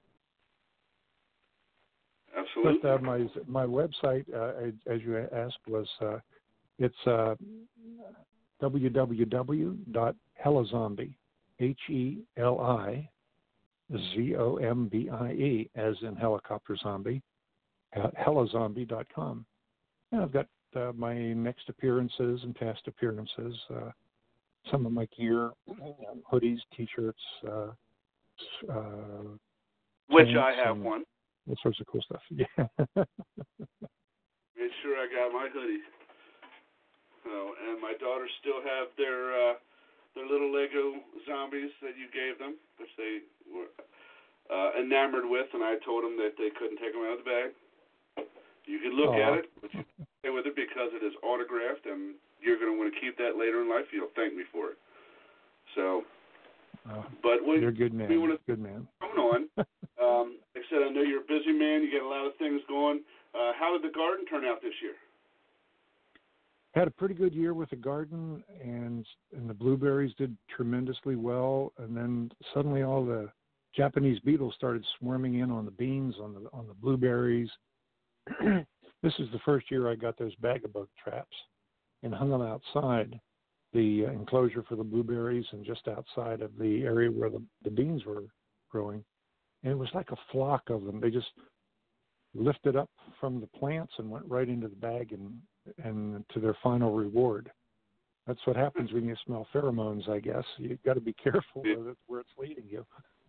Absolutely. But uh, my my website, uh, as you asked, was uh, it's uh, w w w dot helizombie, H E L I Z O M B I E, as in helicopter zombie, helizombie dot com. And I've got uh, my next appearances and past appearances, uh, some of my gear, hoodies, T-shirts, uh, uh, which I have one. All sorts of cool stuff. Yeah. Made sure I got my hoodie. Oh, and my daughters still have their uh, their little Lego zombies that you gave them, which they were uh, enamored with, and I told them that they couldn't take them out of the bag. You can look Aww. at it, but you can't play with it because it is autographed, and you're going to want to keep that later in life. You'll thank me for it. So, uh, but we, you're a good man. we want to good man. coming on. um, like I said, I know you're a busy man. You get a lot of things going. Uh, how did the garden turn out this year? Had a pretty good year with the garden, and and the blueberries did tremendously well. And then suddenly all the Japanese beetles started swarming in on the beans, on the on the blueberries. This is the first year I got those bag-a-bug traps and hung them outside the uh, enclosure for the blueberries and just outside of the area where the, the beans were growing. And it was like a flock of them. They just lifted up from the plants and went right into the bag and, and to their final reward. That's what happens when you smell pheromones, I guess. You've got to be careful yeah. with it, where it's leading you.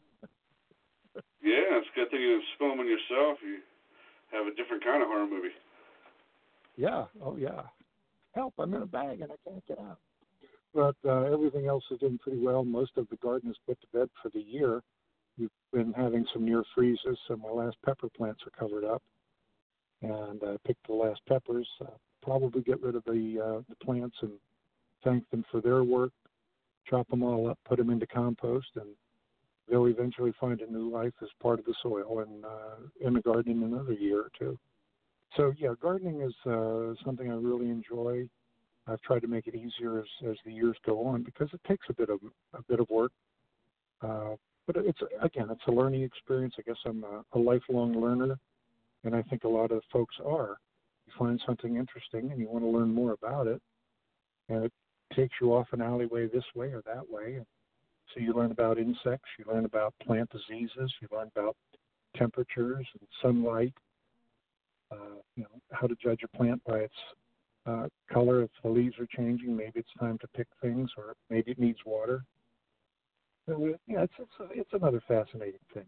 Yeah, it's a good thing you didn't spill them on yourself. You have a different kind of horror movie. Yeah, oh yeah. Help, I'm in a bag and I can't get out. But uh, everything else is doing pretty well. Most of the garden is put to bed for the year. We've been having some near freezes, so my last pepper plants are covered up. And I picked the last peppers. Uh, probably get rid of the, uh, the plants and thank them for their work, chop them all up, put them into compost, and they'll eventually find a new life as part of the soil and uh, in the garden in another year or two. So, yeah, gardening is uh, something I really enjoy. I've tried to make it easier as, as the years go on because it takes a bit of a bit of work. Uh, but it's again, it's a learning experience. I guess I'm a, a lifelong learner, and I think a lot of folks are. You find something interesting and you want to learn more about it, and it takes you off an alleyway this way or that way. And so you learn about insects, you learn about plant diseases, you learn about temperatures and sunlight. Uh, you know, how to judge a plant by its uh, color. If the leaves are changing, maybe it's time to pick things, or maybe it needs water. So, yeah, it's it's, a, it's another fascinating thing.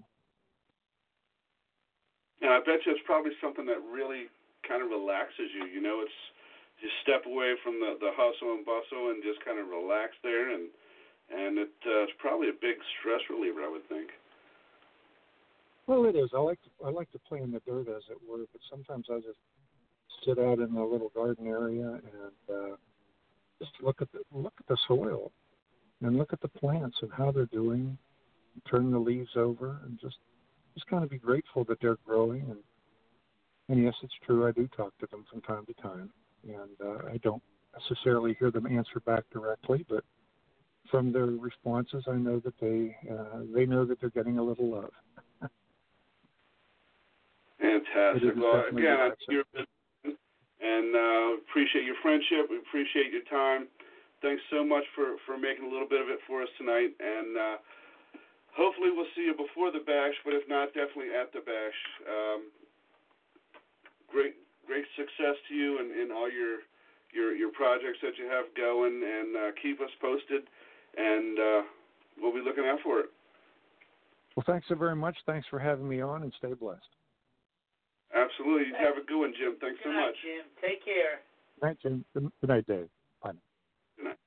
And I bet you it's probably something that really kind of relaxes you. You know, it's just step away from the, the hustle and bustle and just kind of relax there, and and it, uh, it's probably a big stress reliever, I would think. Well, it is. I like to I like to play in the dirt, as it were, but sometimes I just sit out in the little garden area and uh, just look at the look at the soil and look at the plants and how they're doing. Turn the leaves over and just just kind of be grateful that they're growing. And and yes, it's true. I do talk to them from time to time, and uh, I don't necessarily hear them answer back directly, but from their responses, I know that they uh, they know that they're getting a little love. Fantastic. Well, again, you're, and uh, appreciate your friendship. We appreciate your time. Thanks so much for, for making a little bit of it for us tonight. And uh, hopefully we'll see you before the bash, but if not, definitely at the bash. Um, great great success to you and in, in all your, your your projects that you have going. And uh, keep us posted, and uh, we'll be looking out for it. Well, thanks so very much. Thanks for having me on, and stay blessed. Absolutely. You have a good one, Jim. Thanks Good so night, much. Jim. Take care. Good night, Jim. Good night, Dave. Bye. Good night.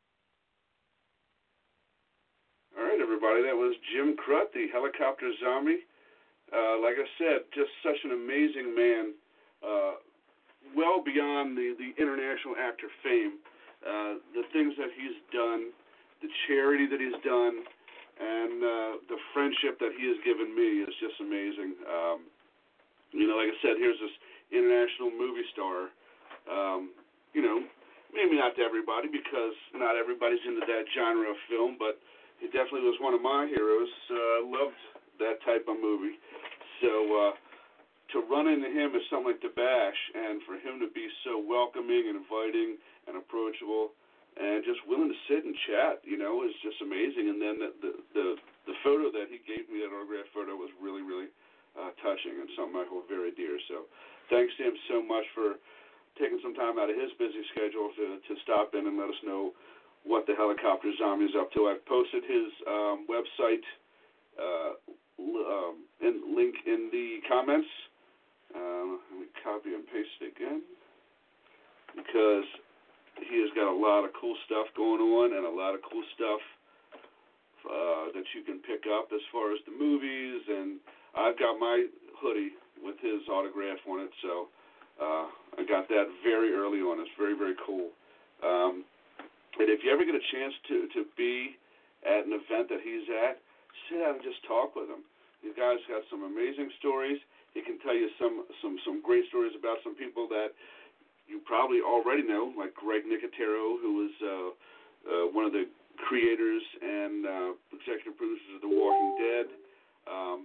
All right, everybody. That was Jim Krut, the helicopter zombie. Uh, like I said, just such an amazing man, uh, well beyond the, the international actor fame. Uh, the things that he's done, the charity that he's done, and uh, the friendship that he has given me is just amazing. Um, You know, like I said, here's this international movie star. Um, you know, maybe not to everybody because not everybody's into that genre of film, but he definitely was one of my heroes. Uh, loved that type of movie. So uh, to run into him is something like The Bash, and for him to be so welcoming and inviting and approachable and just willing to sit and chat, you know, is just amazing. And then the the, the, the photo that he gave me, that autograph photo, was really, really Uh, touching and something I hold very dear. So thanks to him so much for taking some time out of his busy schedule to, to stop in and let us know what the helicopter zombie is up to. I've posted his um, website uh, um, and link in the comments. Uh, let me copy and paste it again because he has got a lot of cool stuff going on and a lot of cool stuff uh, that you can pick up as far as the movies, and I've got my hoodie with his autograph on it, so uh, I got that very early on. It's very, very cool. Um, and if you ever get a chance to, to be at an event that he's at, sit down and just talk with him. The guy's got some amazing stories. He can tell you some, some, some great stories about some people that you probably already know, like Greg Nicotero, who was uh, uh, one of the creators and uh, executive producers of The Walking Dead. Um,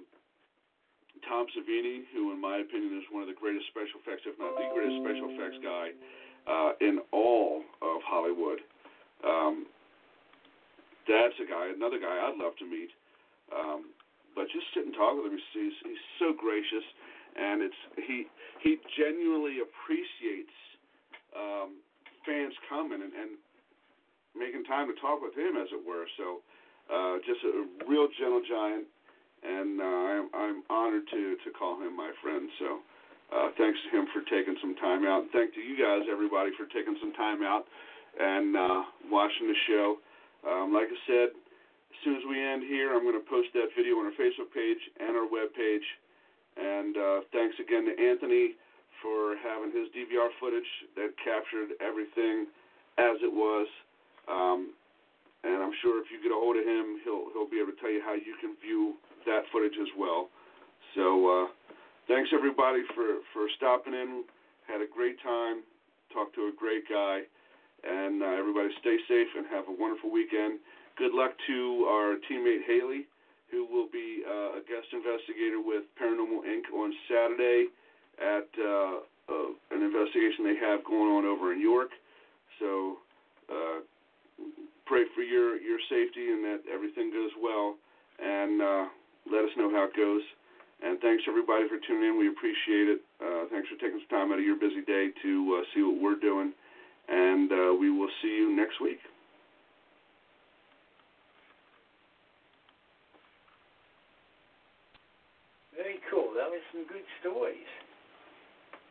Tom Savini, who in my opinion is one of the greatest special effects, if not the greatest special effects guy uh, in all of Hollywood. Um, that's a guy, another guy I'd love to meet. Um, but just sit and talk with him. He's, he's, he's so gracious, and it's he he genuinely appreciates um, fans coming and, and making time to talk with him, as it were. So uh, just a real gentle giant. And uh, I'm, I'm honored to, to call him my friend. So uh, thanks to him for taking some time out. And thank to you guys, everybody, for taking some time out and uh, watching the show. Um, like I said, as soon as we end here, I'm going to post that video on our Facebook page and our web page. And uh, thanks again to Anthony for having his D V R footage that captured everything as it was. Um, and I'm sure if you get a hold of him, he'll he'll be able to tell you how you can view that footage as well. So uh, thanks everybody for, for stopping in. Had a great time. Talked to a great guy. And uh, everybody stay safe and have a wonderful weekend. Good luck to our teammate Haley, who will be uh, a guest investigator with Paranormal Incorporated on Saturday at uh, uh, an investigation they have going on over in York. So uh, pray for your, your safety and that everything goes well. And uh, let us know how it goes. And thanks, everybody, for tuning in. We appreciate it. Uh, thanks for taking some time out of your busy day to uh, see what we're doing. And uh, we will see you next week. Very cool. That was some good stories.